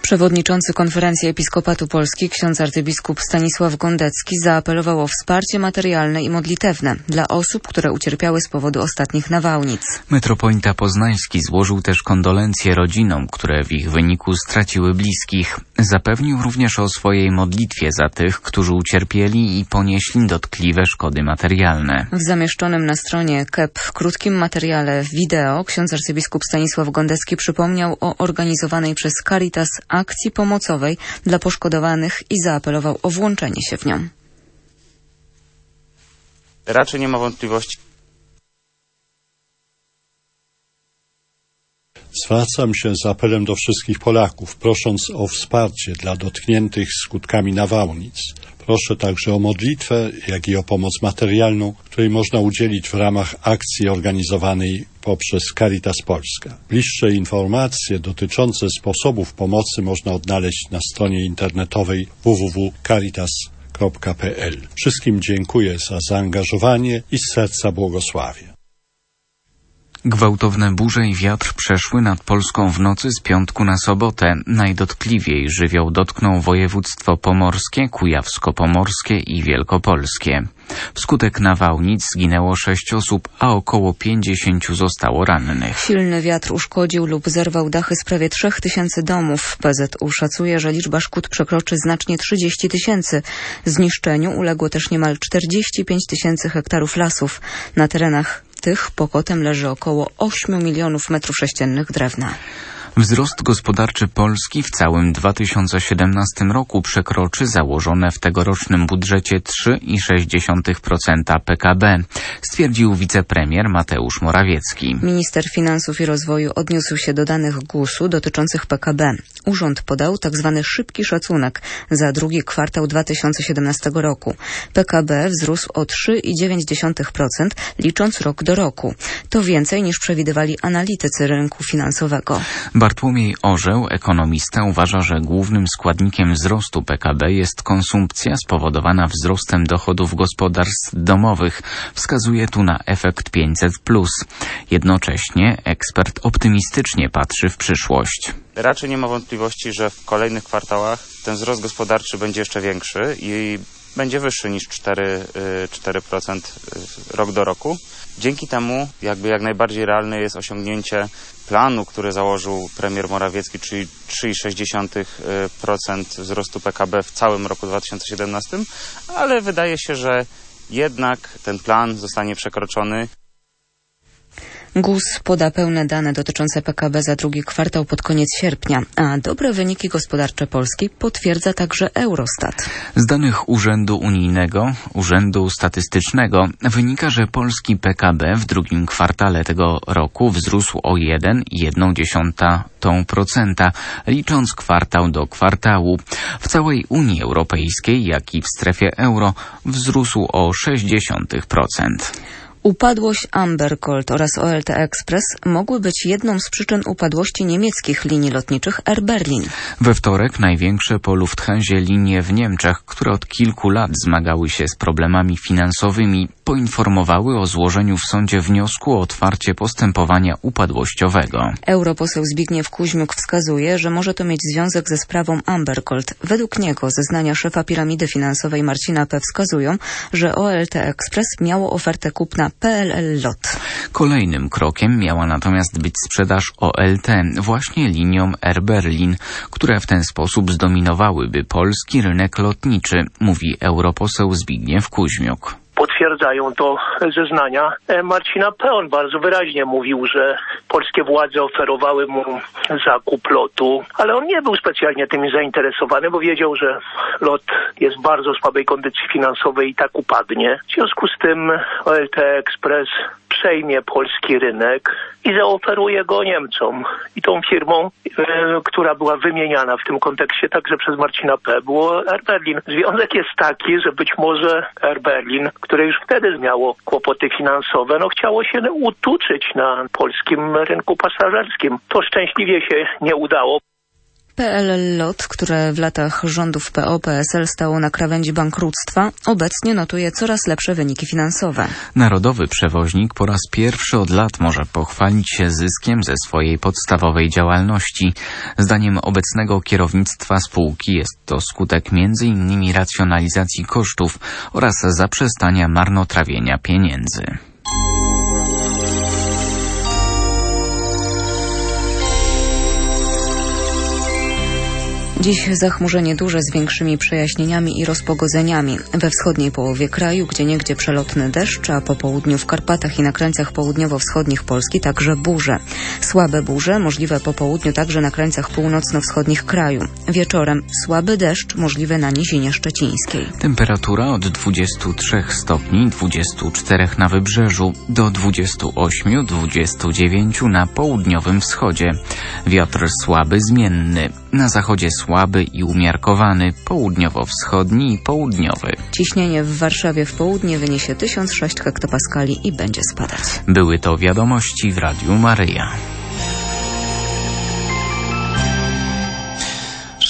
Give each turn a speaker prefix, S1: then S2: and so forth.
S1: Przewodniczący Konferencji Episkopatu Polski, ksiądz arcybiskup Stanisław Gondecki, zaapelował o wsparcie materialne i modlitewne dla osób, które ucierpiały z powodu ostatnich nawałnic.
S2: Metropolita Poznański złożył też kondolencje rodzinom, które w ich wyniku straciły bliskich. Zapewnił również o swojej modlitwie za tych, którzy ucierpieli i ponieśli dotkliwe szkody materialne.
S1: W zamieszczonym na stronie KEP w krótkim materiale wideo ksiądz arcybiskup Stanisław Gondecki przypomniał o organizowanej przez Caritas akcji pomocowej dla poszkodowanych i zaapelował o włączenie się w nią.
S3: Raczej nie ma wątpliwości.
S4: Zwracam się z apelem do wszystkich Polaków, prosząc o wsparcie dla dotkniętych skutkami nawałnic. Proszę także o modlitwę, jak i o pomoc materialną, której można udzielić w ramach akcji organizowanej poprzez Caritas Polska. Bliższe informacje dotyczące sposobów pomocy można odnaleźć na stronie internetowej www.caritas.pl. Wszystkim dziękuję za zaangażowanie i z serca błogosławię.
S2: Gwałtowne burze i wiatr przeszły nad Polską w nocy z piątku na sobotę. Najdotkliwiej żywioł dotknął województwo pomorskie, kujawsko-pomorskie i wielkopolskie. Wskutek nawałnic zginęło 6 osób, a około 50 zostało rannych.
S1: Silny wiatr uszkodził lub zerwał dachy z prawie 3000 domów. PZU szacuje, że liczba szkód przekroczy znacznie 30 000. Zniszczeniu uległo też niemal 45 000 hektarów lasów. Na terenach tych pokotem leży około 8 milionów metrów sześciennych drewna.
S2: Wzrost gospodarczy Polski w całym 2017 roku przekroczy założone w tegorocznym budżecie 3,6% PKB, stwierdził wicepremier Mateusz Morawiecki.
S1: Minister Finansów i Rozwoju odniósł się do danych GUS-u dotyczących PKB. Urząd podał tzw. szybki szacunek za drugi kwartał 2017 roku. PKB wzrósł o 3,9%, licząc rok do roku. To więcej niż przewidywali analitycy rynku finansowego.
S2: Bartłomiej Orzeł, ekonomista, uważa, że głównym składnikiem wzrostu PKB jest konsumpcja spowodowana wzrostem dochodów gospodarstw domowych. Wskazuje tu na efekt 500+. Jednocześnie ekspert optymistycznie patrzy w przyszłość.
S3: Raczej nie ma wątpliwości, że w kolejnych kwartałach ten wzrost gospodarczy będzie jeszcze większy i będzie wyższy niż 4% rok do roku. Dzięki temu jak najbardziej realne jest osiągnięcie planu, który założył premier Morawiecki, czyli 3,6% wzrostu PKB w całym roku 2017, ale wydaje się, że jednak ten plan zostanie przekroczony.
S1: GUS poda pełne dane dotyczące PKB za drugi kwartał pod koniec sierpnia, a dobre wyniki gospodarcze Polski potwierdza także Eurostat.
S2: Z danych Urzędu Unijnego, Urzędu Statystycznego wynika, że polski PKB w drugim kwartale tego roku wzrósł o 1,1%, licząc kwartał do kwartału. W całej Unii Europejskiej, jak i w strefie euro, wzrósł o 0,6%.
S1: Upadłość Amber Gold oraz OLT Express mogły być jedną z przyczyn upadłości niemieckich linii lotniczych Air Berlin.
S2: We wtorek największe po Lufthansie linie w Niemczech, które od kilku lat zmagały się z problemami finansowymi, poinformowały o złożeniu w sądzie wniosku o otwarcie postępowania upadłościowego.
S1: Europoseł Zbigniew Kuźmiuk wskazuje, że może to mieć związek ze sprawą Amber Gold. Według niego zeznania szefa piramidy finansowej Marcina P. wskazują, że OLT Express miało ofertę kupna PLL LOT.
S2: Kolejnym krokiem miała natomiast być sprzedaż OLT właśnie liniom Air Berlin, które w ten sposób zdominowałyby polski rynek lotniczy, mówi europoseł Zbigniew Kuźmiuk.
S5: Potwierdzają to zeznania Marcina P. On bardzo wyraźnie mówił, że polskie władze oferowały mu zakup lotu, ale on nie był specjalnie tym zainteresowany, bo wiedział, że lot jest w bardzo słabej kondycji finansowej i tak upadnie. W związku z tym OLT Express przejmie polski rynek i zaoferuje go Niemcom. I tą firmą, która była wymieniana w tym kontekście także przez Marcina P., było Air Berlin. Związek jest taki, że być może Air Berlin, które już wtedy miało kłopoty finansowe, chciało się utuczyć na polskim rynku pasażerskim. To szczęśliwie się nie udało.
S1: PLL LOT, które w latach rządów PO-PSL stało na krawędzi bankructwa, obecnie notuje coraz lepsze wyniki finansowe.
S2: Narodowy przewoźnik po raz pierwszy od lat może pochwalić się zyskiem ze swojej podstawowej działalności. Zdaniem obecnego kierownictwa spółki jest to skutek m.in. racjonalizacji kosztów oraz zaprzestania marnotrawienia pieniędzy.
S1: Dziś zachmurzenie duże z większymi przejaśnieniami i rozpogodzeniami. We wschodniej połowie kraju, gdzieniegdzie przelotny deszcz, a po południu w Karpatach i na krańcach południowo-wschodnich Polski także burze. Słabe burze, możliwe po południu także na krańcach północno-wschodnich kraju. Wieczorem słaby deszcz, możliwy na nizinie szczecińskiej.
S2: Temperatura od 23 stopni, 24 na wybrzeżu, do 28-29 na południowym wschodzie. Wiatr słaby, zmienny. Na zachodzie słaby i umiarkowany, południowo-wschodni i południowy.
S1: Ciśnienie w Warszawie w południe wyniesie 1006 hektopaskali i będzie spadać.
S2: Były to wiadomości w Radiu Maryja.